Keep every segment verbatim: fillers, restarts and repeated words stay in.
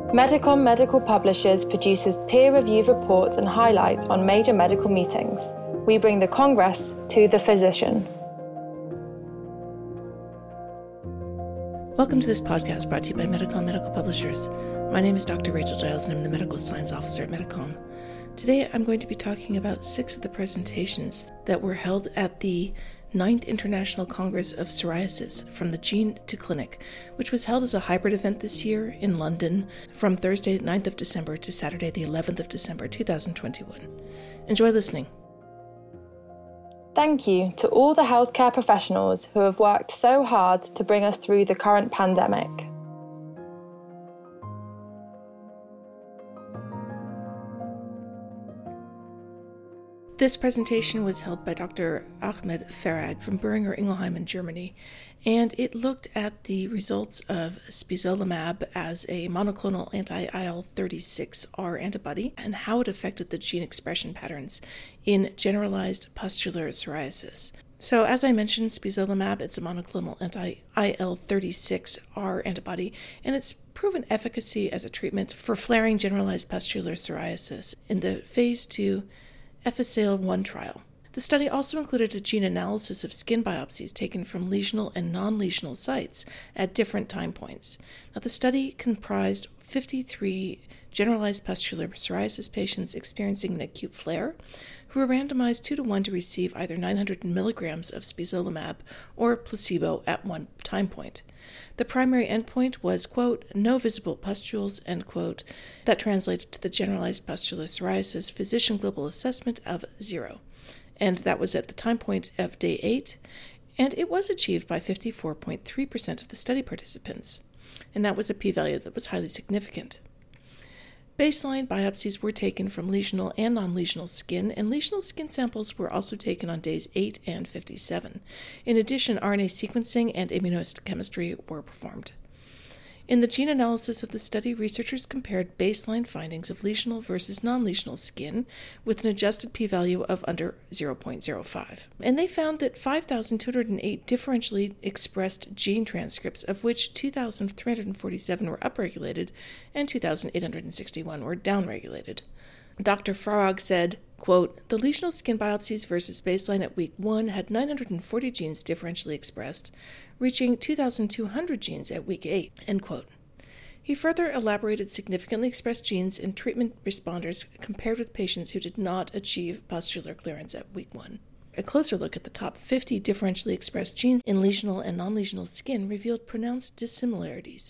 Medicom Medical Publishers produces peer-reviewed reports and highlights on major medical meetings. We bring the Congress to the physician. Welcome to this podcast brought to you by Medicom Medical Publishers. My name is Doctor Rachel Giles and I'm the Medical Science Officer at Medicom. Today I'm going to be talking about six of the presentations that were held at the ninth International Congress of Psoriasis from the Gene to Clinic, which was held as a hybrid event this year in London from Thursday ninth of December to Saturday the eleventh of December two thousand twenty-one. Enjoy listening. Thank you to all the healthcare professionals who have worked so hard to bring us through the current pandemic. This presentation was held by Doctor Ahmed Farag from Boehringer Ingelheim in Germany, and it looked at the results of spesolimab as a monoclonal anti-I L thirty-six R antibody and how it affected the gene expression patterns in generalized pustular psoriasis. So as I mentioned, spesolimab, it's a monoclonal anti-I L thirty-six R antibody, and it's proven efficacy as a treatment for flaring generalized pustular psoriasis in the phase two EFISAIL one trial. The study also included a gene analysis of skin biopsies taken from lesional and non-lesional sites at different time points. Now, the study comprised fifty-three generalized pustular psoriasis patients experiencing an acute flare who were randomized two to one to receive either nine hundred milligrams of spesolimab or placebo at one time point. The primary endpoint was, quote, no visible pustules, end quote, that translated to the generalized pustular psoriasis physician global assessment of zero. And that was at the time point of day eight, and it was achieved by fifty-four point three percent of the study participants. And that was a p-value that was highly significant. Baseline biopsies were taken from lesional and non-lesional skin, and lesional skin samples were also taken on days eight and fifty-seven. In addition, R N A sequencing and immunohistochemistry were performed. In the gene analysis of the study, researchers compared baseline findings of lesional versus non-lesional skin with an adjusted p-value of under zero point zero five. And they found that five thousand two hundred eight differentially expressed gene transcripts, of which two thousand three hundred forty-seven were upregulated and two thousand eight hundred sixty-one were downregulated. Doctor Farag said, quote, the lesional skin biopsies versus baseline at week one had nine hundred forty genes differentially expressed, reaching two thousand two hundred genes at week eight, end quote. He further elaborated significantly expressed genes in treatment responders compared with patients who did not achieve pustular clearance at week one. A closer look at the top fifty differentially expressed genes in lesional and non-lesional skin revealed pronounced dissimilarities.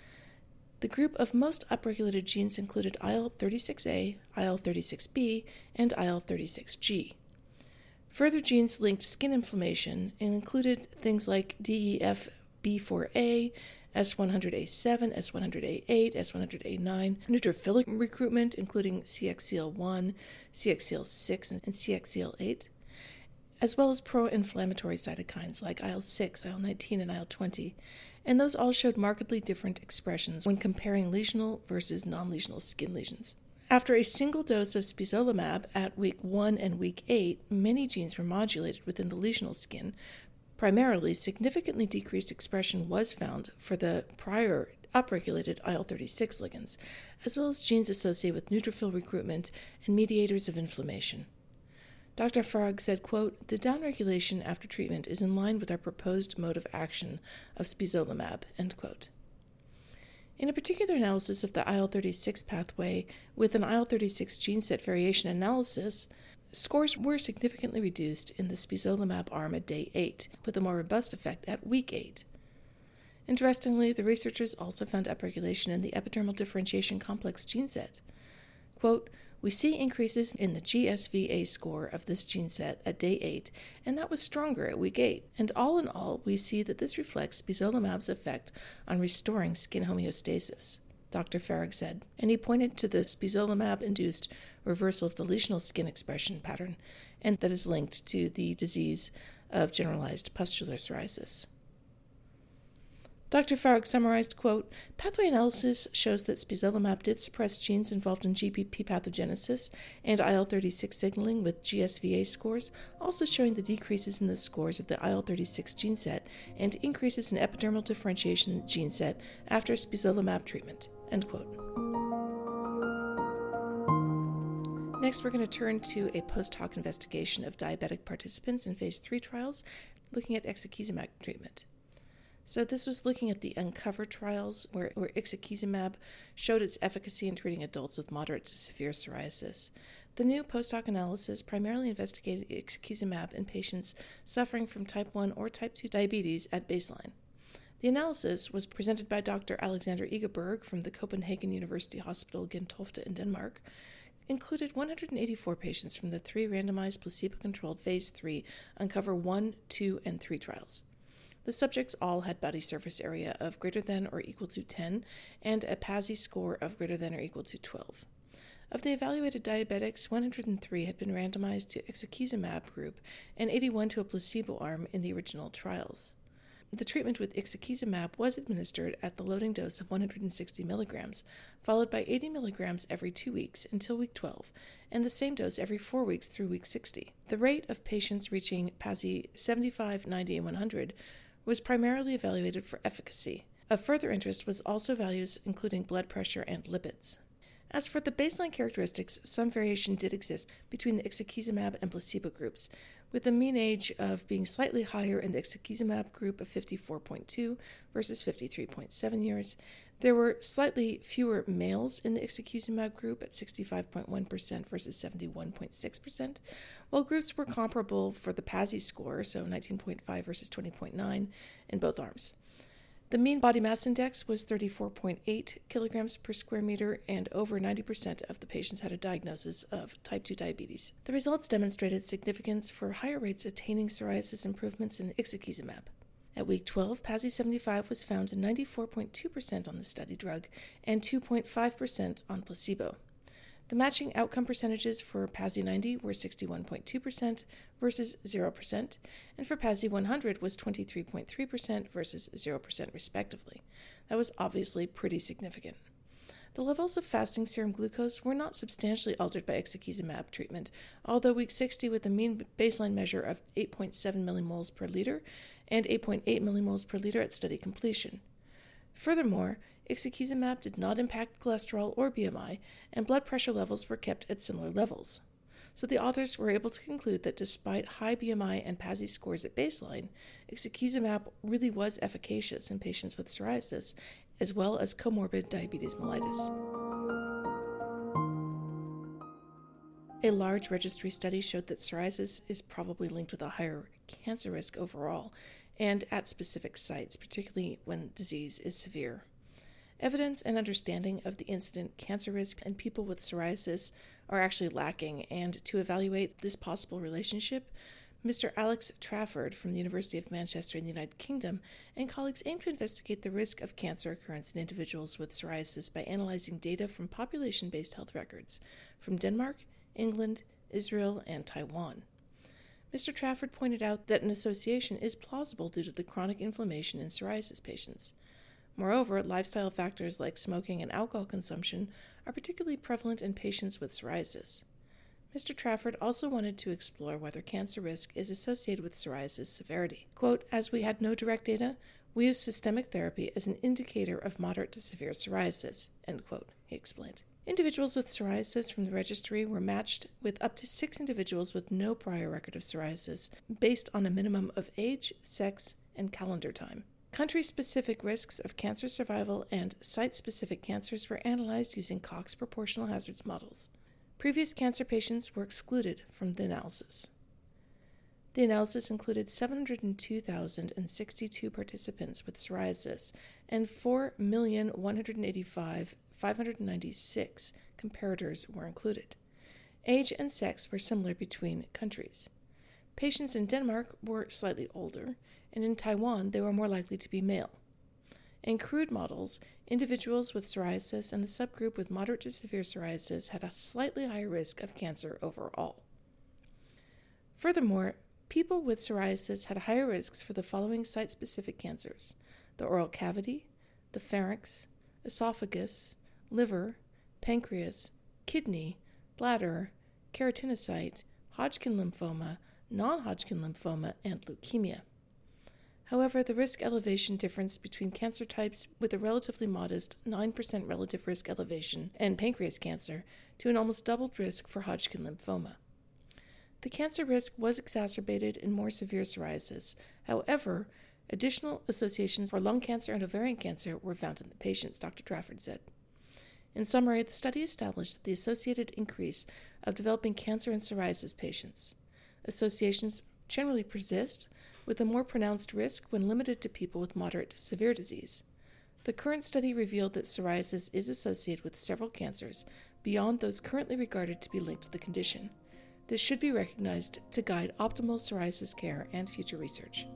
The group of most upregulated genes included I L thirty-six A, I L thirty-six B, and I L thirty-six G. Further genes linked skin inflammation and included things like D E F B four A, S one hundred A seven, S one hundred A eight, S one hundred A nine, neutrophilic recruitment, including C X C L one, C X C L six, and C X C L eight, as well as pro-inflammatory cytokines like I L six, I L nineteen, and I L twenty, and those all showed markedly different expressions when comparing lesional versus non-lesional skin lesions. After a single dose of spesolimab at week one and week eight, many genes were modulated within the lesional skin. Primarily, significantly decreased expression was found for the prior upregulated I L thirty-six ligands, as well as genes associated with neutrophil recruitment and mediators of inflammation. Doctor Farag said, quote, the downregulation after treatment is in line with our proposed mode of action of spesolimab, end quote. In a particular analysis of the I L thirty-six pathway with an I L thirty-six gene set variation analysis, scores were significantly reduced in the spesolimab arm at day eight, with a more robust effect at week eight. Interestingly, the researchers also found upregulation in the epidermal differentiation complex gene set. Quote, we see increases in the G S V A score of this gene set at day eight, and that was stronger at week eight. And all in all, we see that this reflects spesolimab's effect on restoring skin homeostasis, Doctor Farag said, and he pointed to the spesolimab-induced reversal of the lesional skin expression pattern, and that is linked to the disease of generalized pustular psoriasis. Doctor Farag summarized, quote, pathway analysis shows that spesolimab did suppress genes involved in G P P pathogenesis and I L thirty-six signaling with G S V A scores, also showing the decreases in the scores of the I L thirty-six gene set and increases in epidermal differentiation gene set after spesolimab treatment, end quote. Next, we're going to turn to a post-hoc investigation of diabetic participants in phase three trials, looking at ixekizumab treatment. So this was looking at the UNCOVER trials, where, where ixekizumab showed its efficacy in treating adults with moderate to severe psoriasis. The new post-hoc analysis primarily investigated ixekizumab in patients suffering from type one or type two diabetes at baseline. The analysis was presented by Doctor Alexander Egeberg from the Copenhagen University Hospital Gentofte in Denmark, included one hundred eighty-four patients from the three randomized placebo-controlled phase three UNCOVER one, two, and three trials. The subjects all had body surface area of greater than or equal to ten and a PASI score of greater than or equal to twelve. Of the evaluated diabetics, one hundred three had been randomized to ixekizumab group and eighty-one to a placebo arm in the original trials. The treatment with ixekizumab was administered at the loading dose of one hundred sixty milligrams, followed by eighty milligrams every two weeks until week twelve, and the same dose every four weeks through week sixty. The rate of patients reaching PASI seventy-five, ninety, and one hundred was primarily evaluated for efficacy. Of further interest was also values including blood pressure and lipids. As for the baseline characteristics, some variation did exist between the ixekizumab and placebo groups, with the mean age of being slightly higher in the ixekizumab group of fifty-four point two versus fifty-three point seven years. There were slightly fewer males in the ixekizumab group at sixty-five point one percent versus seventy-one point six percent, while groups were comparable for the PASI score, so nineteen point five versus twenty point nine in both arms. The mean body mass index was thirty-four point eight kilograms per square meter, and over ninety percent of the patients had a diagnosis of type two diabetes. The results demonstrated significance for higher rates attaining psoriasis improvements in ixekizumab. At week twelve, PASI seventy-five was found in ninety-four point two percent on the study drug and two point five percent on placebo. The matching outcome percentages for PASI ninety were sixty-one point two percent versus zero percent, and for PASI one hundred was twenty-three point three percent versus zero percent respectively. That was obviously pretty significant. The levels of fasting serum glucose were not substantially altered by ixekizumab treatment, although week sixty with a mean baseline measure of eight point seven millimoles per liter and eight point eight millimoles per liter at study completion. Furthermore, ixekizumab did not impact cholesterol or B M I, and blood pressure levels were kept at similar levels. So the authors were able to conclude that despite high B M I and PASI scores at baseline, ixekizumab really was efficacious in patients with psoriasis, as well as comorbid diabetes mellitus. A large registry study showed that psoriasis is probably linked with a higher cancer risk overall, and at specific sites, particularly when disease is severe. Evidence and understanding of the incident cancer risk in people with psoriasis are actually lacking, and to evaluate this possible relationship, Mister Alex Trafford from the University of Manchester in the United Kingdom and colleagues aim to investigate the risk of cancer occurrence in individuals with psoriasis by analyzing data from population-based health records from Denmark, England, Israel, and Taiwan. Mister Trafford pointed out that an association is plausible due to the chronic inflammation in psoriasis patients. Moreover, lifestyle factors like smoking and alcohol consumption are particularly prevalent in patients with psoriasis. Mister Trafford also wanted to explore whether cancer risk is associated with psoriasis severity. Quote, "As we had no direct data, we used systemic therapy as an indicator of moderate to severe psoriasis," end quote, he explained. Individuals with psoriasis from the registry were matched with up to six individuals with no prior record of psoriasis based on a minimum of age, sex, and calendar time. Country-specific risks of cancer survival and site-specific cancers were analyzed using Cox proportional hazards models. Previous cancer patients were excluded from the analysis. The analysis included seven hundred two thousand sixty-two participants with psoriasis and four million one hundred eighty-five thousand five hundred ninety-six comparators were included. Age and sex were similar between countries. Patients in Denmark were slightly older, and in Taiwan they were more likely to be male. In crude models, individuals with psoriasis and the subgroup with moderate to severe psoriasis had a slightly higher risk of cancer overall. Furthermore, people with psoriasis had higher risks for the following site-specific cancers: the oral cavity, the pharynx, esophagus, liver, pancreas, kidney, bladder, keratinocyte, Hodgkin lymphoma, non-Hodgkin lymphoma, and leukemia. However, the risk elevation difference between cancer types, with a relatively modest nine percent relative risk elevation in pancreas cancer to an almost doubled risk for Hodgkin lymphoma. The cancer risk was exacerbated in more severe psoriasis. However, additional associations for lung cancer and ovarian cancer were found in the patients, Doctor Trafford said. In summary, the study established the associated increase of developing cancer in psoriasis patients. Associations generally persist, with a more pronounced risk when limited to people with moderate to severe disease. The current study revealed that psoriasis is associated with several cancers beyond those currently regarded to be linked to the condition. This should be recognized to guide optimal psoriasis care and future research.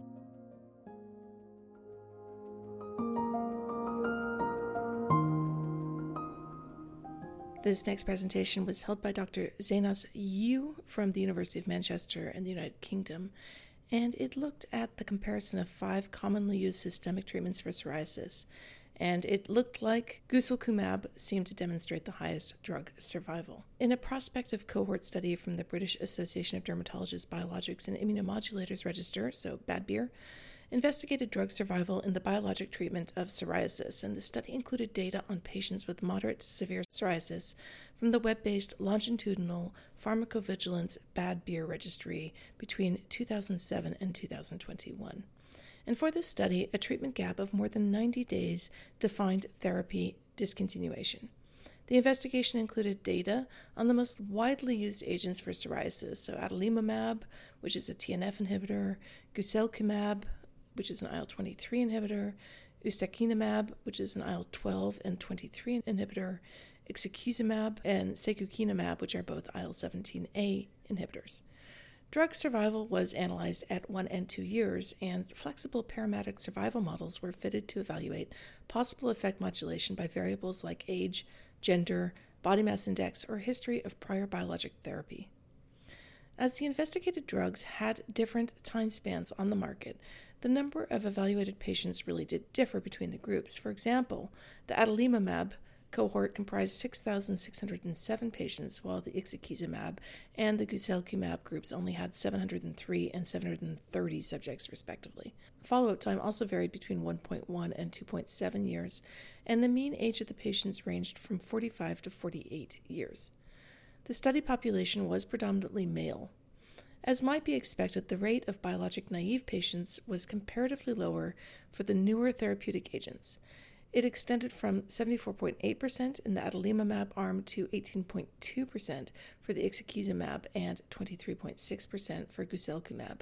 This next presentation was held by Doctor Zenas Yu from the University of Manchester in the United Kingdom, and it looked at the comparison of five commonly used systemic treatments for psoriasis, and it looked like guselkumab seemed to demonstrate the highest drug survival. In a prospective cohort study from the British Association of Dermatologists, Biologics and Immunomodulators Register, so B A D B I R, investigated drug survival in the biologic treatment of psoriasis, and the study included data on patients with moderate to severe psoriasis from the web-based longitudinal pharmacovigilance B A D B I R registry between two thousand seven and two thousand twenty-one. And for this study, a treatment gap of more than ninety days defined therapy discontinuation. The investigation included data on the most widely used agents for psoriasis, so adalimumab, which is a T N F inhibitor, guselkumab, which is an I L twenty-three inhibitor, ustekinumab, which is an I L twelve and twenty-three inhibitor, ixekizumab, and secukinumab, which are both I L seventeen A inhibitors. Drug survival was analyzed at one and two years, and flexible parametric survival models were fitted to evaluate possible effect modulation by variables like age, gender, body mass index, or history of prior biologic therapy. As the investigated drugs had different time spans on the market, the number of evaluated patients really did differ between the groups. For example, the adalimumab cohort comprised six thousand six hundred seven patients, while the ixekizumab and the guselkumab groups only had seven hundred three and seven hundred thirty subjects, respectively. Follow-up time also varied between one point one and two point seven years, and the mean age of the patients ranged from forty-five to forty-eight years. The study population was predominantly male. As might be expected, the rate of biologic-naive patients was comparatively lower for the newer therapeutic agents. It extended from seventy-four point eight percent in the adalimumab arm to eighteen point two percent for the ixekizumab and twenty-three point six percent for guselkumab.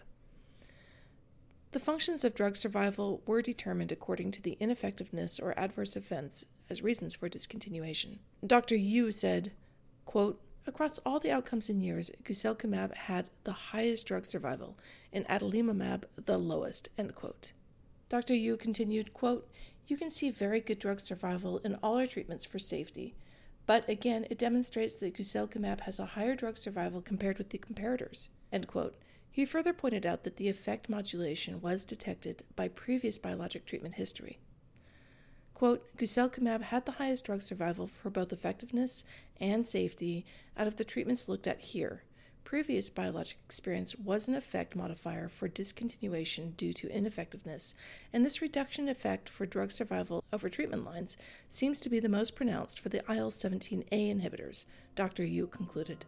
The functions of drug survival were determined according to the ineffectiveness or adverse events as reasons for discontinuation. Doctor Yu said, quote, "Across all the outcomes in years, guselkumab had the highest drug survival, and adalimumab the lowest," end quote. Doctor Yu continued, quote, "You can see very good drug survival in all our treatments for safety, but again, it demonstrates that guselkumab has a higher drug survival compared with the comparators," end quote. He further pointed out that the effect modulation was detected by previous biologic treatment history. Quote, "Guselkumab had the highest drug survival for both effectiveness and safety out of the treatments looked at here. Previous biologic experience was an effect modifier for discontinuation due to ineffectiveness, and this reduction effect for drug survival over treatment lines seems to be the most pronounced for the I L seventeen A inhibitors," Doctor Yu concluded.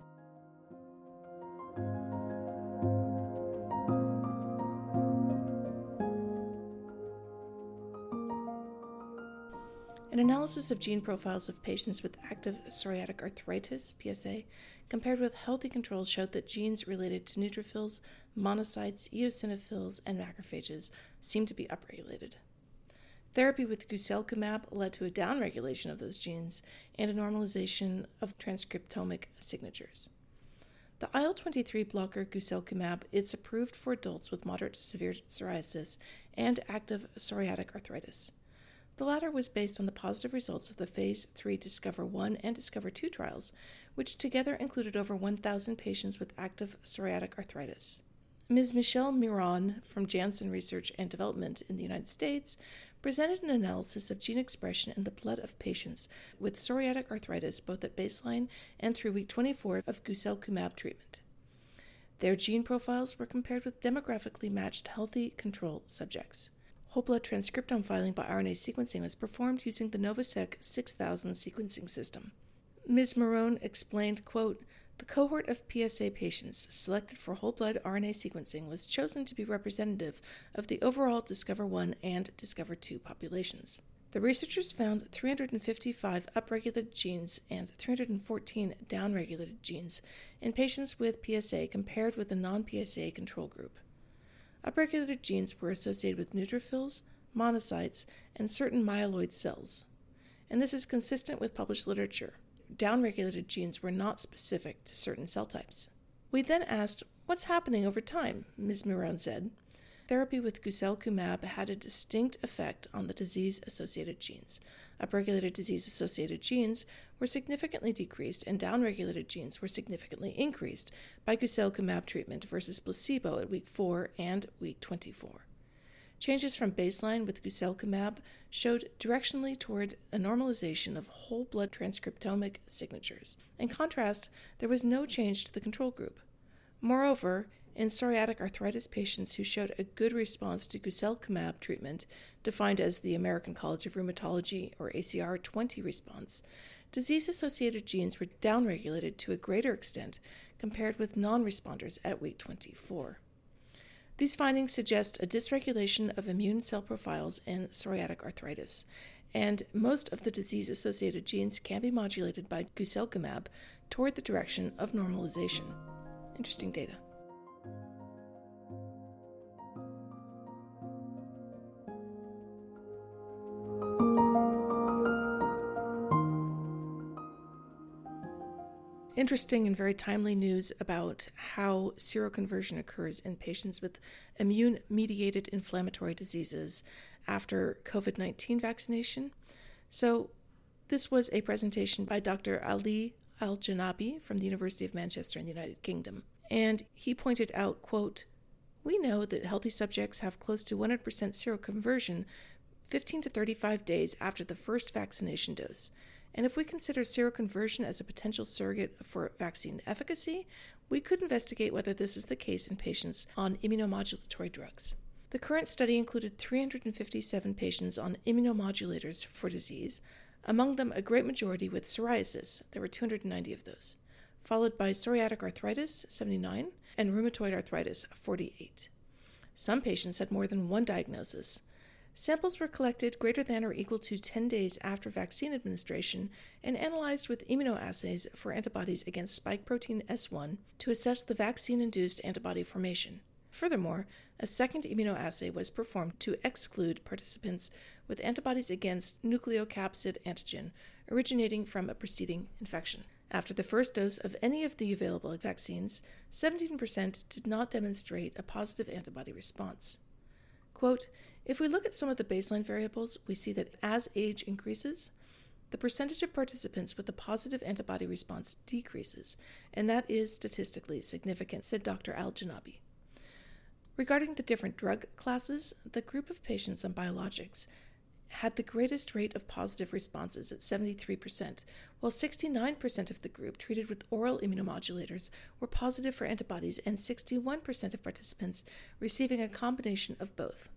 An analysis of gene profiles of patients with active psoriatic arthritis, P S A, compared with healthy controls showed that genes related to neutrophils, monocytes, eosinophils, and macrophages seemed to be upregulated. Therapy with guselkumab led to a downregulation of those genes and a normalization of transcriptomic signatures. The I L twenty-three blocker guselkumab is approved for adults with moderate to severe psoriasis and active psoriatic arthritis. The latter was based on the positive results of the Phase three Discover one and Discover two trials, which together included over one thousand patients with active psoriatic arthritis. Miz Michelle Miron from Janssen Research and Development in the United States presented an analysis of gene expression in the blood of patients with psoriatic arthritis both at baseline and through week twenty-four of guselkumab treatment. Their gene profiles were compared with demographically matched healthy control subjects. Whole blood transcriptome filing by R N A sequencing was performed using the NovaSeq six thousand sequencing system. Miz Marone explained, quote, "The cohort of P S A patients selected for whole blood R N A sequencing was chosen to be representative of the overall Discover one and Discover two populations. The researchers found three hundred fifty-five upregulated genes and three hundred fourteen downregulated genes in patients with P S A compared with the non-P S A control group. Upregulated genes were associated with neutrophils, monocytes, and certain myeloid cells, and this is consistent with published literature. Downregulated genes were not specific to certain cell types." We then asked, "What's happening over time?" Miz Marone said. Therapy with guselkumab had a distinct effect on the disease-associated genes. Upregulated disease-associated genes were significantly decreased, and downregulated genes were significantly increased by guselkumab treatment versus placebo at week four and week twenty-four. Changes from baseline with guselkumab showed directionally toward a normalization of whole blood transcriptomic signatures. In contrast, there was no change to the control group. Moreover, in psoriatic arthritis patients who showed a good response to guselkumab treatment, defined as the American College of Rheumatology or A C R twenty response, disease-associated genes were downregulated to a greater extent compared with non-responders at week twenty-four. These findings suggest a dysregulation of immune cell profiles in psoriatic arthritis, and most of the disease-associated genes can be modulated by guselkumab toward the direction of normalization. Interesting data. Interesting and very timely news about how seroconversion occurs in patients with immune-mediated inflammatory diseases after COVID nineteen vaccination. So this was a presentation by Doctor Ali Al-Janabi from the University of Manchester in the United Kingdom. And he pointed out, quote, "We know that healthy subjects have close to one hundred percent seroconversion fifteen to thirty-five days after the first vaccination dose. And if we consider seroconversion as a potential surrogate for vaccine efficacy, we could investigate whether this is the case in patients on immunomodulatory drugs." The current study included three hundred fifty-seven patients on immunomodulators for disease, among them a great majority with psoriasis. There were two hundred ninety of those, followed by psoriatic arthritis, seventy-nine, and rheumatoid arthritis, forty-eight. Some patients had more than one diagnosis. Samples were collected greater than or equal to ten days after vaccine administration and analyzed with immunoassays for antibodies against spike protein S one to assess the vaccine-induced antibody formation. Furthermore, a second immunoassay was performed to exclude participants with antibodies against nucleocapsid antigen originating from a preceding infection. After the first dose of any of the available vaccines, seventeen percent did not demonstrate a positive antibody response. Quote, "If we look at some of the baseline variables, we see that as age increases, the percentage of participants with a positive antibody response decreases, and that is statistically significant," said Doctor Al-Janabi. Regarding the different drug classes, the group of patients on biologics had the greatest rate of positive responses at seventy-three percent, while sixty-nine percent of the group treated with oral immunomodulators were positive for antibodies and sixty-one percent of participants receiving a combination of both.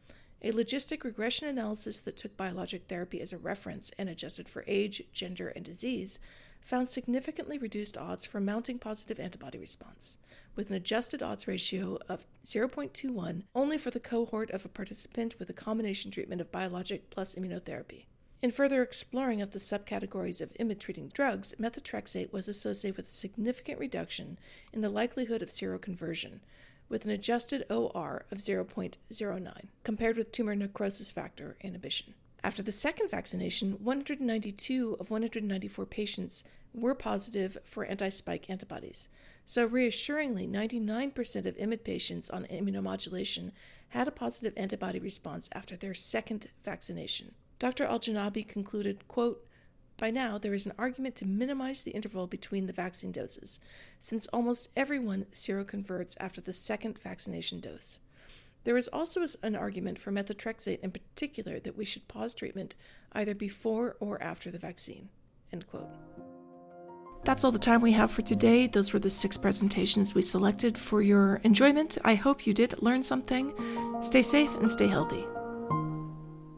A logistic regression analysis that took biologic therapy as a reference and adjusted for age, gender, and disease found significantly reduced odds for mounting positive antibody response, with an adjusted odds ratio of zero point two one only for the cohort of a participant with a combination treatment of biologic plus immunotherapy. In further exploring of the subcategories of IMiD-treating drugs, methotrexate was associated with a significant reduction in the likelihood of seroconversion, with an adjusted O R of zero point zero nine, compared with tumor necrosis factor inhibition. After the second vaccination, one hundred ninety-two of one hundred ninety-four patients were positive for anti-spike antibodies. So reassuringly, ninety-nine percent of IMiD patients on immunomodulation had a positive antibody response after their second vaccination. Doctor Al-Janabi concluded, quote, "By now, there is an argument to minimize the interval between the vaccine doses, since almost everyone seroconverts after the second vaccination dose. There is also an argument for methotrexate in particular that we should pause treatment either before or after the vaccine." End quote. That's all the time we have for today. Those were the six presentations we selected for your enjoyment. I hope you did learn something. Stay safe and stay healthy.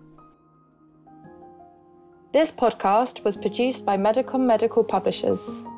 This podcast was produced by Medicom Medical Publishers.